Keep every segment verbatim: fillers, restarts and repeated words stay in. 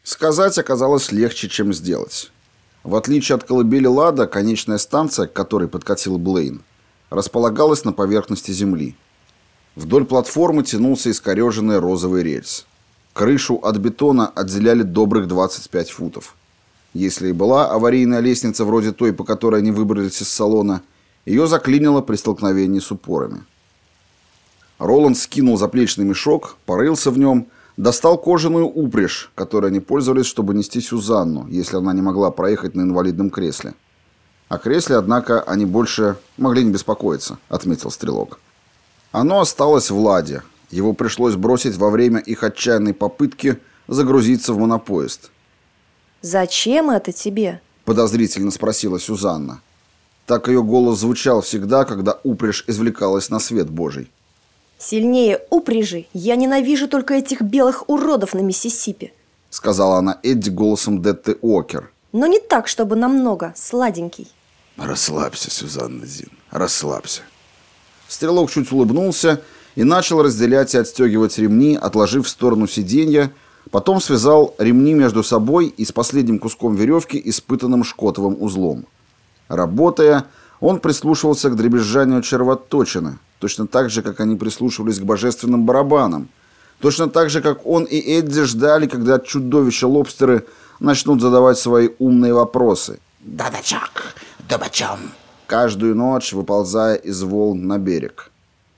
Сказать оказалось легче, чем сделать. В отличие от колыбели Лада, конечная станция, к которой подкатил Блейн, располагалась на поверхности земли. Вдоль платформы тянулся искореженный розовый рельс. Крышу от бетона отделяли добрых двадцать пять футов. Если и была аварийная лестница вроде той, по которой они выбрались из салона, ее заклинило при столкновении с упорами. Роланд скинул заплечный мешок, порылся в нем, достал кожаную упряжь, которой они пользовались, чтобы нести Сюзанну, если она не могла проехать на инвалидном кресле. О кресле, однако, они больше могли не беспокоиться, отметил Стрелок. Оно осталось в Ладе. Его пришлось бросить во время их отчаянной попытки загрузиться в монопоезд. «Зачем это тебе?» – подозрительно спросила Сюзанна. Так ее голос звучал всегда, когда упряжь извлекалась на свет Божий. «Сильнее упряжи я ненавижу только этих белых уродов на Миссисипи», — сказала она Эдди голосом Детты Уокер. «Но не так, чтобы намного, сладенький». «Расслабься, Сюзанна Зин, расслабься». Стрелок чуть улыбнулся и начал разделять и отстегивать ремни, отложив в сторону сиденья, потом связал ремни между собой и с последним куском веревки испытанным шкотовым узлом. Работая, он прислушивался к дребезжанию червоточины, точно так же, как они прислушивались к божественным барабанам, точно так же, как он и Эдди ждали, когда чудовища-лобстеры начнут задавать свои умные вопросы. «Да-да-чак, да-бачам!» Каждую ночь выползая из волн на берег.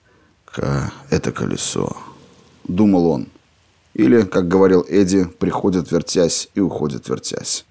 «Ка, это колесо», — думал он. Или, как говорил Эдди, приходит вертясь и уходит вертясь.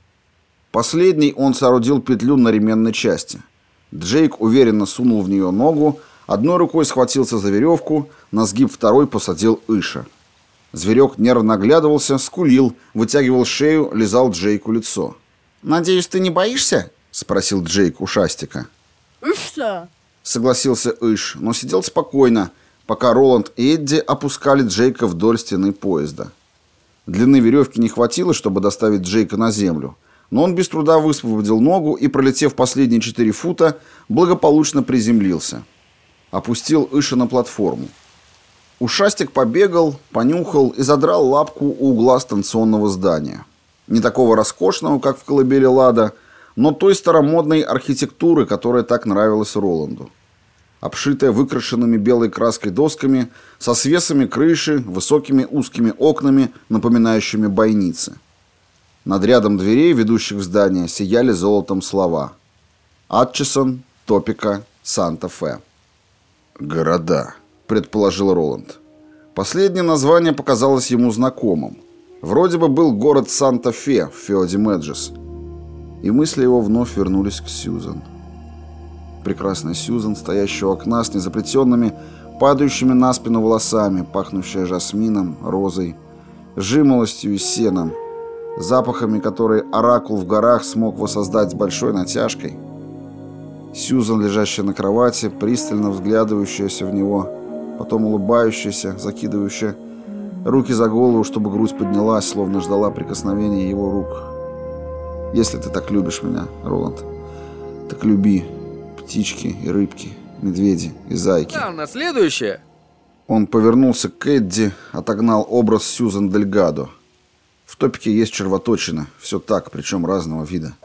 Последний он соорудил петлю на ременной части. Джейк уверенно сунул в нее ногу, одной рукой схватился за веревку, на сгиб второй посадил Иша. Зверек нервно оглядывался, скулил, вытягивал шею, лизал Джейку лицо. «Надеюсь, ты не боишься?» — спросил Джейк у Шастика. «Ишь-то!» — согласился Иш, но сидел спокойно, пока Роланд и Эдди опускали Джейка вдоль стены поезда. Длины веревки не хватило, чтобы доставить Джейка на землю, но он без труда высвободил ногу и, пролетев последние четыре фута, благополучно приземлился. Опустил Иша на платформу. Ушастик побегал, понюхал и задрал лапку у угла станционного здания. Не такого роскошного, как в колыбели Лада, но той старомодной архитектуры, которая так нравилась Роланду. Обшитая выкрашенными белой краской досками, со свесами крыши, высокими узкими окнами, напоминающими бойницы. Над рядом дверей, ведущих в здание, сияли золотом слова: «Атчисон, Топика, Санта-Фе». «Города», — предположил Роланд. Последнее название показалось ему знакомым. Вроде бы был город Санта-Фе в Феоде Мэджис. И мысли его вновь вернулись к Сьюзан. Прекрасная Сьюзан, стоящая у окна с незаплетенными, падающими на спину волосами, пахнущая жасмином, розой, жимолостью и сеном, запахами, которые оракул в горах смог воссоздать с большой натяжкой. Сьюзан, лежащая на кровати, пристально взглядывающаяся в него, потом улыбающаяся, закидывающая руки за голову, чтобы грудь поднялась, словно ждала прикосновения его рук. «Если ты так любишь меня, Роланд, так люби птички и рыбки, медведи и зайки». Да, на следующее. Он повернулся к Эдди, отогнал образ Сьюзан Дельгадо. В топике есть червоточина, все так, причем разного вида.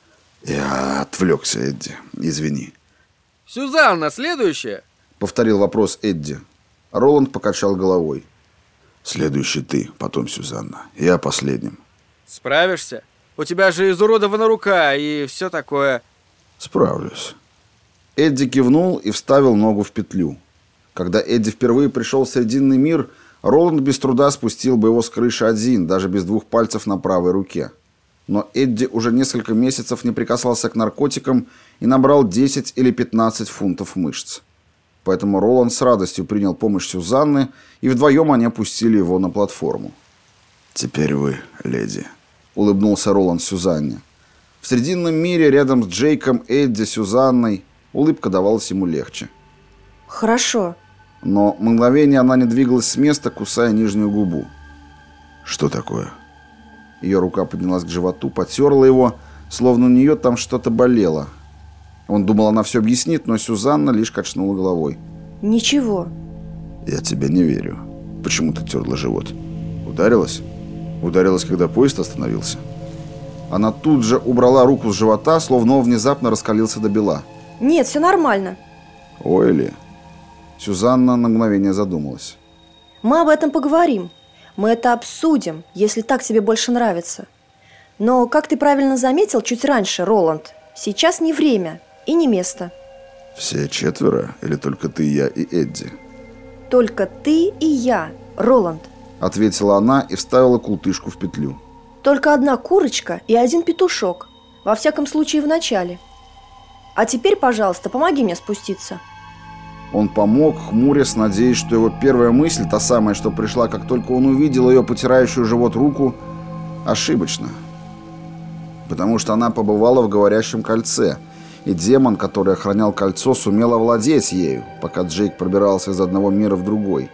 «Я отвлекся, Эдди, извини». Сюзанна, следующее. Повторил вопрос Эдди. Роланд покачал головой. «Следующий ты, потом Сюзанна. Я последним». Справишься? У тебя же изуродована рука и все такое. «Справлюсь». Эдди кивнул и вставил ногу в петлю. Когда Эдди впервые пришел в Срединный мир, Роланд без труда спустил бы его с крыши один, даже без двух пальцев на правой руке. Но Эдди уже несколько месяцев не прикасался к наркотикам и набрал десять или пятнадцать фунтов мышц. Поэтому Роланд с радостью принял помощь Сюзанны, и вдвоем они опустили его на платформу. «Теперь вы, леди», — улыбнулся Роланд Сюзанне. В Срединном мире рядом с Джейком, Эдди, Сюзанной улыбка давалась ему легче. «Хорошо». Но мгновение она не двигалась с места, кусая нижнюю губу. «Что такое?» Ее рука поднялась к животу, потерла его, словно у нее там что-то болело. Он думал, она все объяснит, но Сюзанна лишь качнула головой. «Ничего». «Я тебе не верю. Почему ты терла живот? Ударилась?» Ударилась, когда поезд остановился? Она тут же убрала руку с живота, словно он внезапно раскалился до бела. Нет, все нормально. Ойли. Сюзанна на мгновение задумалась. Мы об этом поговорим. Мы это обсудим, если так тебе больше нравится. Но, как ты правильно заметил чуть раньше, Роланд, сейчас не время и не место. Все четверо? Или только ты, я и Эдди? Только ты и я, Роланд. Ответила она и вставила култышку в петлю. Только одна курочка и один петушок. Во всяком случае, в начале. А теперь, пожалуйста, помоги мне спуститься. Он помог, хмурясь, надеясь, что его первая мысль, та самая, что пришла, как только он увидел ее потирающую живот руку, ошибочна. Потому что она побывала в говорящем кольце, и демон, который охранял кольцо, сумел овладеть ею, пока Джейк пробирался из одного мира в другой.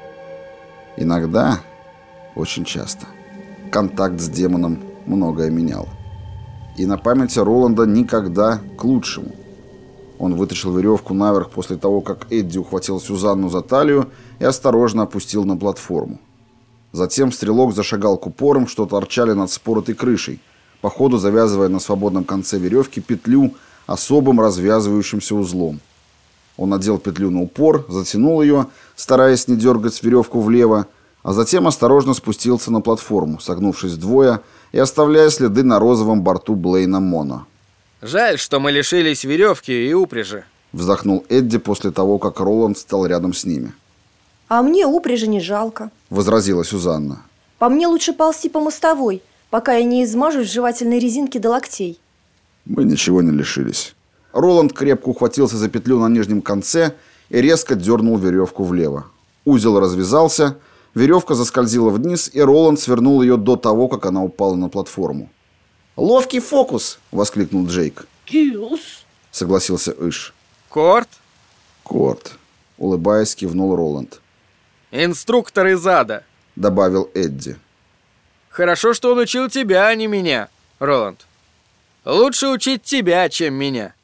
Иногда, очень часто, контакт с демоном многое менял. И на памяти Роланда никогда к лучшему. Он вытащил веревку наверх после того, как Эдди ухватил Сюзанну за талию и осторожно опустил на платформу. Затем стрелок зашагал к упорам, что торчали над споротой крышей, по ходу завязывая на свободном конце веревки петлю особым развязывающимся узлом. Он надел петлю на упор, затянул ее, стараясь не дергать веревку влево, а затем осторожно спустился на платформу, согнувшись вдвое и оставляя следы на розовом борту Блейна Моно. Жаль, что мы лишились веревки и упряжи. Вздохнул Эдди после того, как Роланд стал рядом с ними. А мне упряжи не жалко, Возразила Сюзанна. По мне лучше ползти по мостовой, пока я не измажусь в жевательной резинке до локтей. Мы ничего не лишились. Роланд крепко ухватился за петлю на нижнем конце и резко дернул веревку влево. Узел развязался, веревка заскользила вниз, и Роланд свернул ее до того, как она упала на платформу. «Ловкий фокус!» — воскликнул Джейк. Киус. — согласился Иш. Корт? Корт. — улыбаясь, кивнул Роланд. Инструктор из ада. — добавил Эдди. Хорошо, что он учил тебя, а не меня, Роланд. Лучше учить тебя, чем меня.